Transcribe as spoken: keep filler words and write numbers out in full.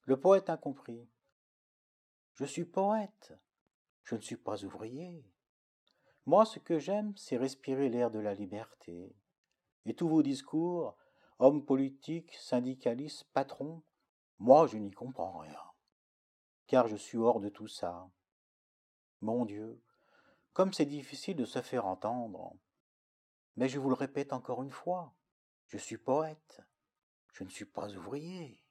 Le poète incompris. Je suis poète, je ne suis pas ouvrier. Moi, ce que j'aime, c'est respirer l'air de la liberté. Et tous vos discours, hommes politiques, syndicalistes, patrons, moi, je n'y comprends rien, car je suis hors de tout ça. Mon Dieu, comme c'est difficile de se faire entendre. Mais je vous le répète encore une fois, je suis poète, je ne suis pas ouvrier.